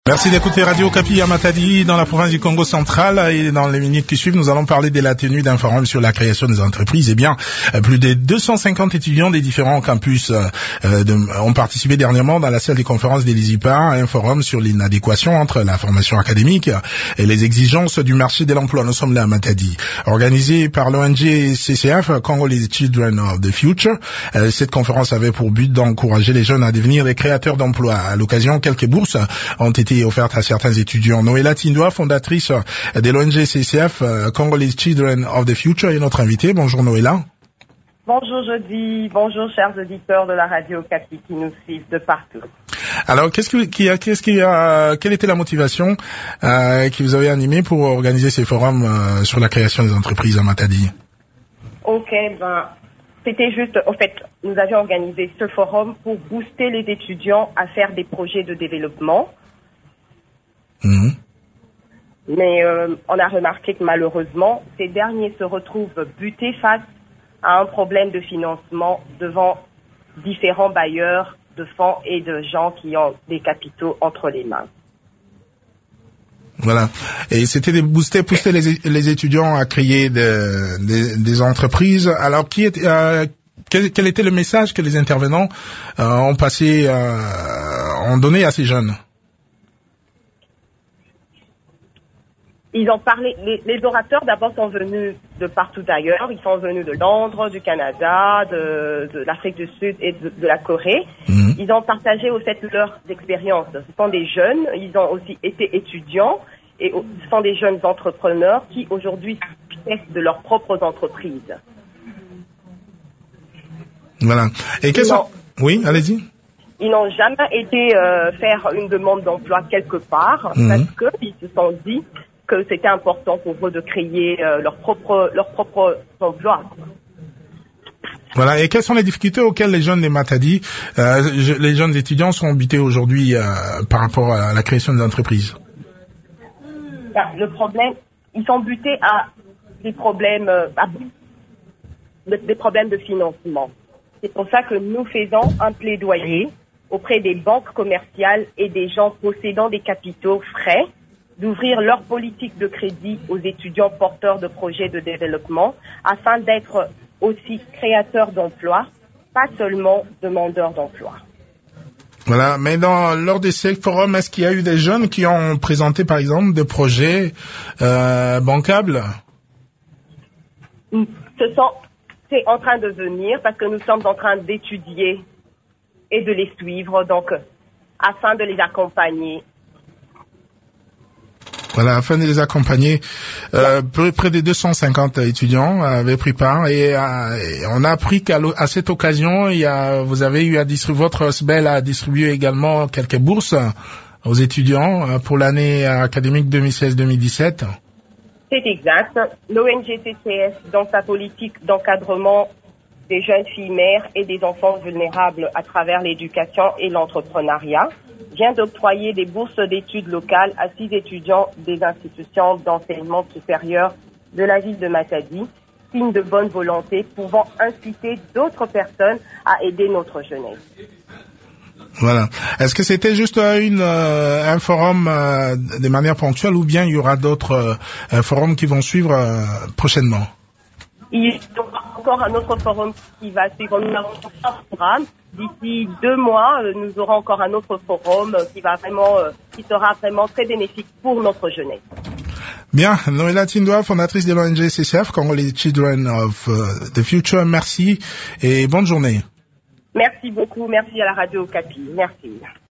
Merci d'écouter Radio Okapi à Matadi dans la province du Congo central, et dans les minutes qui suivent, nous allons parler de la tenue d'un forum sur la création des entreprises. Eh bien, plus de 250 étudiants des différents campus ont participé dernièrement dans la salle des conférences d'Elizipa à un forum sur l'inadéquation entre la formation académique et les exigences du marché de l'emploi. Nous sommes là à Matadi. Organisé par l'ONG CCF, Congolese Children of the Future, cette conférence avait pour but d'encourager les jeunes à devenir des créateurs d'emplois. À l'occasion, quelques bourses ont été offerte à certains étudiants. Noéla Tindoua, fondatrice de l'ONG CCF, Congolese Children of the Future, est notre invitée. Bonjour Noéla. Bonjour Jody, bonjour chers auditeurs de la Radio Okapi qui nous suivent de partout. Alors, quelle était la motivation qui vous avait animé pour organiser ces forums sur la création des entreprises à Matadi? C'était juste, en fait, nous avions organisé ce forum pour booster les étudiants à faire des projets de développement. Mais on a remarqué que malheureusement, ces derniers se retrouvent butés face à un problème de financement devant différents bailleurs de fonds et de gens qui ont des capitaux entre les mains. Voilà. Et c'était de pousser les étudiants à créer des entreprises. Alors, quel était le message que les intervenants ont donné à ces jeunes? Ils ont parlé, les orateurs d'abord sont venus de partout ailleurs, ils sont venus de Londres, du Canada, de l'Afrique du Sud et de la Corée. Ils ont partagé aussi leurs expériences. Ce sont des jeunes, ils ont aussi été étudiants et ce sont des jeunes entrepreneurs qui aujourd'hui testent de leurs propres entreprises. Voilà. Et Oui, allez-y. Ils n'ont jamais été faire une demande d'emploi quelque part parce qu'ils se sont dit que c'était important pour eux de créer leur propre emploi. Voilà. Et quelles sont les difficultés auxquelles les jeunes de Matadi, les jeunes étudiants sont butés aujourd'hui par rapport à la création des entreprises? Le problème, ils sont butés à des problèmes de financement. C'est pour ça que nous faisons un plaidoyer auprès des banques commerciales et des gens possédant des capitaux frais d'ouvrir leur politique de crédit aux étudiants porteurs de projets de développement afin d'être aussi créateurs d'emplois, pas seulement demandeurs d'emploi. Voilà, mais lors de ces forums, est-ce qu'il y a eu des jeunes qui ont présenté par exemple des projets bancables? C'est en train de venir parce que nous sommes en train d'étudier et de les suivre, donc afin de les accompagner. Voilà, afin de les accompagner, près de 250 étudiants avaient pris part et on a appris qu'à cette occasion, vous avez eu votre SBEL a distribué également quelques bourses aux étudiants pour l'année académique 2016-2017. C'est exact. L'ONG CCF, dans sa politique d'encadrement des jeunes filles mères et des enfants vulnérables à travers l'éducation et l'entrepreneuriat, vient d'octroyer des bourses d'études locales à 6 étudiants des institutions d'enseignement supérieur de la ville de Matadi, signe de bonne volonté pouvant inciter d'autres personnes à aider notre jeunesse. Voilà. Est-ce que c'était juste un forum de manière ponctuelle ou bien il y aura d'autres forums qui vont suivre prochainement? Il y aura encore un autre forum qui va suivre. Nous avons un programme. D'ici 2 mois, nous aurons encore un autre forum qui sera vraiment très bénéfique pour notre jeunesse. Bien, Noéla Tindoua, fondatrice de l'ONG CCF, Congolese Children of the Future, merci et bonne journée. Merci beaucoup, merci à la Radio Okapi, merci.